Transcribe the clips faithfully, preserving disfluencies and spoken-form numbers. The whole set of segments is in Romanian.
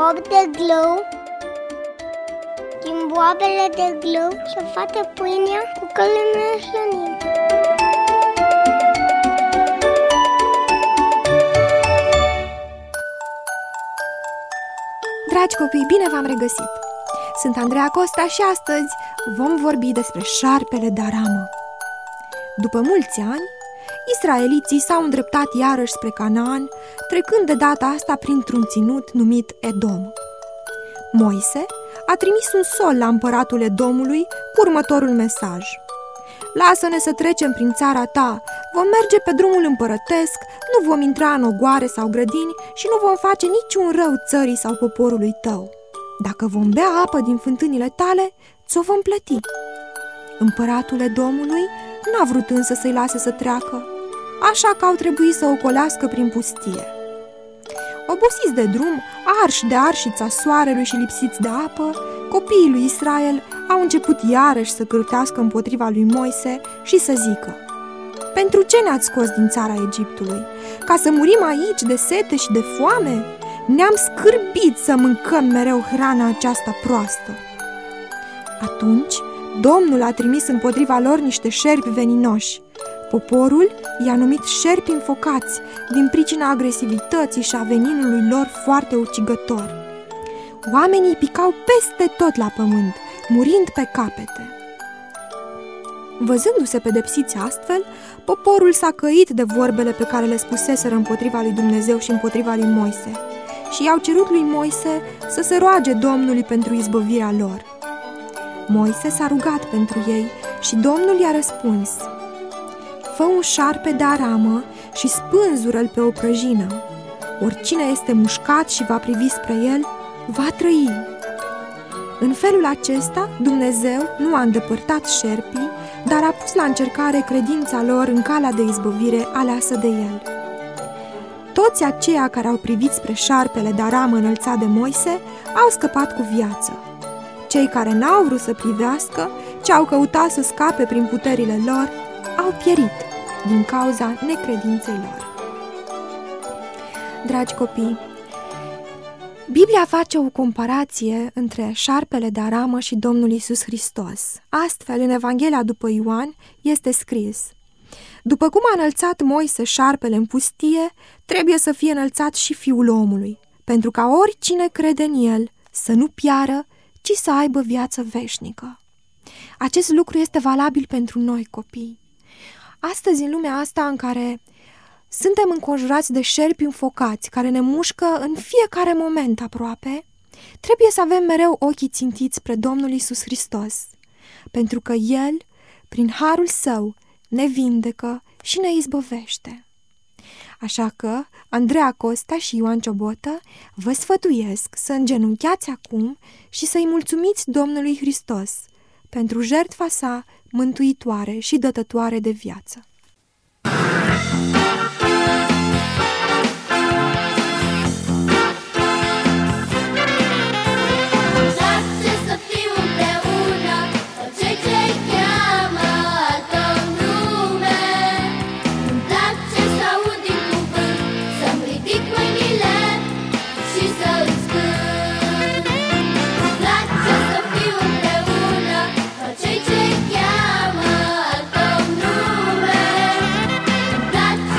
bob de glou, din boabele de glou se face pâinea cu care ne hrănim. Dragi copii, bine v-am regăsit! Sunt Andreea Costa și astăzi vom vorbi despre șarpele de aramă. După mulți ani, israeliții s-au îndreptat iarăși spre Canaan, trecând de data asta printr-un ținut numit Edom. Moise a trimis un sol la împăratul Edomului cu următorul mesaj: Lasă-ne să trecem prin țara ta, vom merge pe drumul împărătesc, nu vom intra în ogoare sau grădini și nu vom face niciun rău țării sau poporului tău. Dacă vom bea apă din fântânile tale, ți-o vom plăti. Împăratul Edomului n-a vrut însă să-i lase să treacă, așa că au trebuit să ocolească prin pustie. Obosiți de drum, arși de arșița soarelui și lipsiți de apă, copiii lui Israel au început iarăși să cârtească împotriva lui Moise și să zică: Pentru ce ne-ați scos din țara Egiptului? Ca să murim aici de sete și de foame? Ne-am scârbit să mâncăm mereu hrana aceasta proastă. Atunci Domnul a trimis împotriva lor niște șerpi veninoși. Poporul i-a numit șerpi înfocați din pricina agresivității și a veninului lor foarte ucigător. Oamenii picau peste tot la pământ, murind pe capete. Văzându-se pedepsiți astfel, poporul s-a căit de vorbele pe care le spuseseră împotriva lui Dumnezeu și împotriva lui Moise și i-au cerut lui Moise să se roage Domnului pentru izbăvirea lor. Moise s-a rugat pentru ei și Domnul i-a răspuns: Fă un șarpe de aramă și spânzură-l pe o prăjină. Oricine este mușcat și va privi spre el, va trăi. În felul acesta, Dumnezeu nu a îndepărtat șerpii, dar a pus la încercare credința lor în calea de izbăvire aleasă de el. Toți aceia care au privit spre șarpele de aramă înălțat de Moise au scăpat cu viață. Cei care n-au vrut să privească, ci au căutat să scape prin puterile lor, au pierit din cauza necredinței lor. Dragi copii, Biblia face o comparație între șarpele de aramă și Domnul Iisus Hristos. Astfel, în Evanghelia după Ioan este scris: După cum a înălțat Moise șarpele în pustie, trebuie să fie înălțat și Fiul omului, pentru ca oricine crede în el să nu piară, ci să aibă viață veșnică. Acest lucru este valabil pentru noi, copii. Astăzi, în lumea asta în care suntem înconjurați de șerpi înfocați care ne mușcă în fiecare moment aproape, trebuie să avem mereu ochii țintiți spre Domnul Iisus Hristos, pentru că El, prin harul Său, ne vindecă și ne izbăvește. Așa că Andreea Costa și Ioan Ciobotă vă sfătuiesc să îngenunchiați acum și să-i mulțumiți Domnului Hristos pentru jertfa sa mântuitoare și dătătoare de viață. Place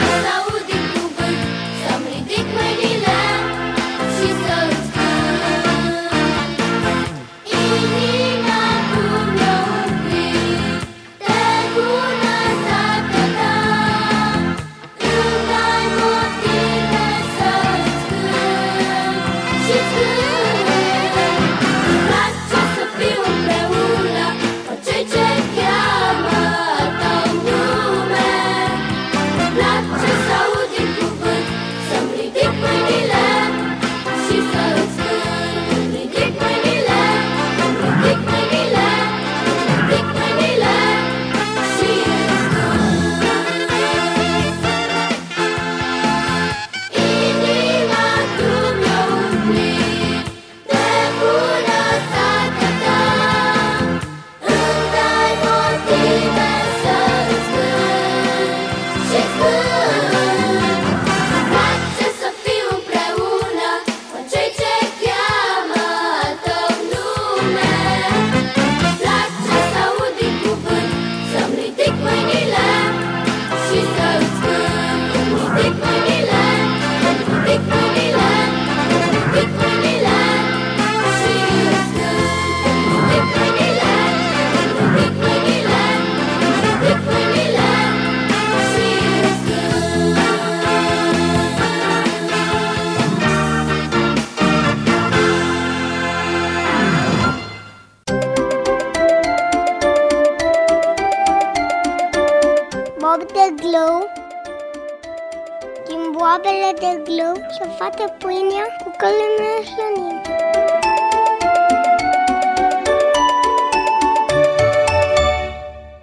bob de glou, din boabele de glou și-o fată pâinea cu călăne slănine.